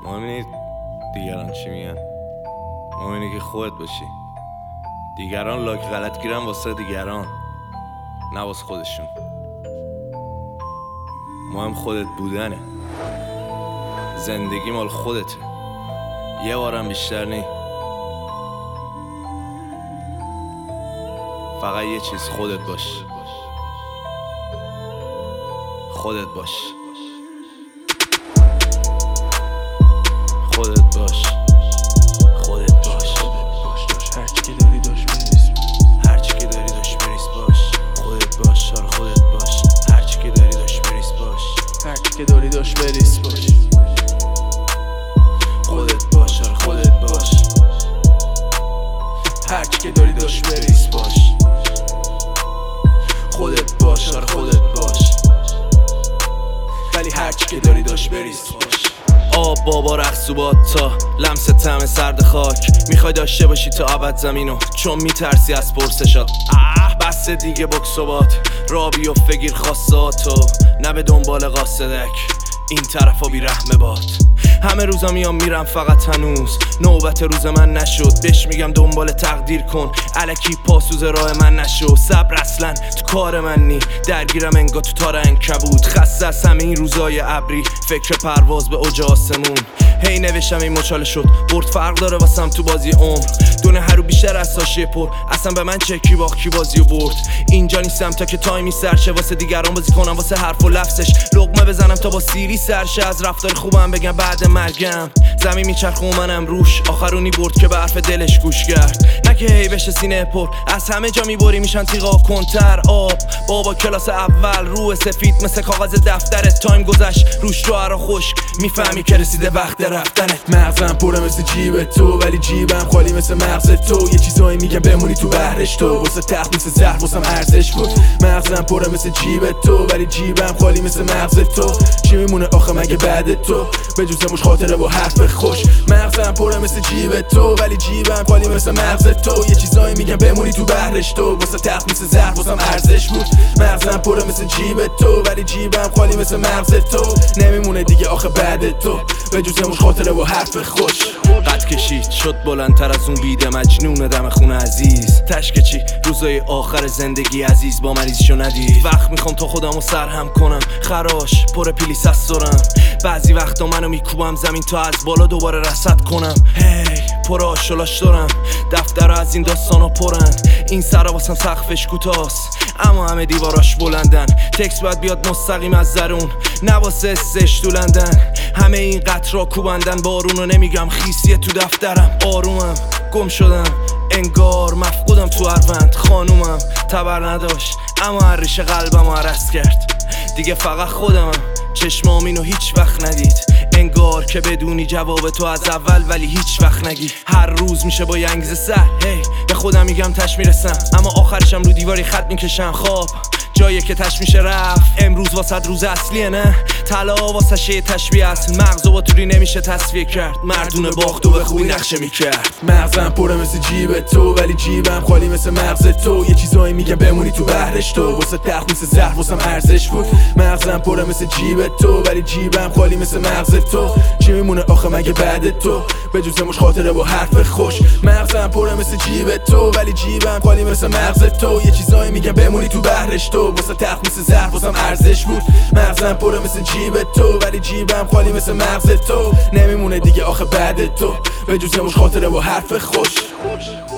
مهم اینه دیگران چی میگن، مهم اینه که خودت باشی. دیگران لاک غلط گیرن واسه دیگران، نه واسه خودشون. مهم خودت بودنه. زندگی مال خودته، یه بارم بیشتر نی. فقط یه چیز، خودت باش. خودت باش. خودت باش. خودت باش. هرچی که داری داشت بریز، هرچی که داری داشت بریز باش. خودت باش. آره خودت باش. هرچی که داری داشت بریز باش. هرچی که داری داشت بریز باش. خودت باش. آره خودت باش. هرچی که داری داشت بریز باش. خودت باش. آره خودت باش. ولی هرچی که داری داشت بریز باش. آب بابا رقص و باد تا لمس طعم سرد خاک. میخوای داشته باشی تا ابد زمینو، چون میترسی از پرسشات. بس دیگه بکس و باد را بیفته گیر خواستاتو، نه به دنبال قاصدک این طرفا بی رحمه باد. همه روزا میام میرم فقط هنوز نوبت روز من نشد. بهش میگم دنبال تقدیر کن، الکی پاسوز راه من نشو. صبر اصلا تو کار من نی، درگیرم انگار تو تار عنکبوت. خسته از همه این روزای ابری، فکر پرواز به اوج آسمون. هی نوشتم این مچاله شد، برد فرق داره واسم تو بازی عمر. دونه هرو بیشتر از ساشی پر، اصلا به من چه کی باخت کی بازی و برد. اینجا نیستم تا که تایمی سرشه واسه دیگران بازی کنم، واسه حرف و لفظش لقمه بزنم تا با سیری سرشه. از رفتار خوبم بگم بعد مرگم زمین میچرخه و منم روش. آخرونی برد که به حرف دلش گوش کرد، نه که هی بشه سینه پر. از همه جا میبری میشن تیغا کنتر آب. بابا کلاس اول روح سفید مثل کاغذ دفترت. تایم گذشت روش تو هرا خشک، میفهمی که رسیده وقت رفتنت. مغزم پره مثل جیب تو، ولی جیبم خالی مثل مغز تو. یه چیزایی میگم بمونی تو بحرش تو، واسه تخت مثل زهر واسم ارزش بود. مغزم پره مثل جیب تو، ولی جیبم خالی مثل مغز تو. چی میمونه آخه مگه بعد تو، به جز مش خاطره با حرف خوش. مغزم پره مثل جیب تو، ولی جیبم خالی مثل مغز تو. یه چیزایی میگم بمونی تو بحرش تو، واسه تخت مثل زهر واسم ارزش بود. مغزم پره مثل جیب تو، ولی جیبم خالی مثل مغز تو. نمیمونه دیگه آخه بعد تو، به جز مش خاطره با حرف خوش. قد کشید شد بلندتر از اون بیده مجنون دم خونه عزیز. تشک چی روزای آخر زندگی عزیز با مریضشو ندید. وقت میخوام تا خودمو سرهم کنم، خراش پر پیلیس از سرم. بعضی وقتا منو میکوبم زمین تا از بالا دوباره رصد کنم. هی پر آشلاش دارم، دفتر از این داستانا پرن. این سرا واسم سقفش کوتاست اما همه دیواراش بلندن. تکس باید بیاد مستقیم از درون، نه واسه استش دولندن. همه این قطرا کوبندن بارونو، نمیگم خیسیه تو دفترم. آرومم گم شدم انگار مفقودم تو اروند. خانومم تبر نداشت اما هر ریشه قلبم عرض کرد. دیگه فقط خودمم، چشمام اینو هیچ وقت ندید. انگار که بدونی جواب تو از اول ولی هیچ وقت نگی. هر روز میشه با ینگز سر، هی به خودم میگم تش میرسم اما آخرشم رو دیواری خط میکشم. خواب جایی که تش میشه رفت، امروز واسه روز اصلیه نه طلا واسه شه تشبیه است. مغزو با توری نمیشه تصفیه کرد، مردونه باخت و به خوبی نقشه میکرد. مغزم پره مثل جیب تو، ولی جیبم خالی مثل مغز تو. یه چیزایی میگم بمونی تو بحرش تو، واسه تخت مثل زهر واسم ارزش بود. مغزم پره مثل جیب تو، ولی جیبم خالی مثل مغز تو. چی میمونه آخه مگه بعد تو، به جز مش خاطره با حرف خوش. مغزم پره مثل جیب تو، ولی جیبم خالی مثل مغز تو. یه چیزایی میگم بمونی تو بحرش تو، واسه تخت مثل زهر واسم ارزش بود. مغزم پره مثل جیب تو، ولی جیبم خالی مثل مغز تو. نمیمونه دیگه آخه بعد تو، به جز مش خاطره با حرف خوش.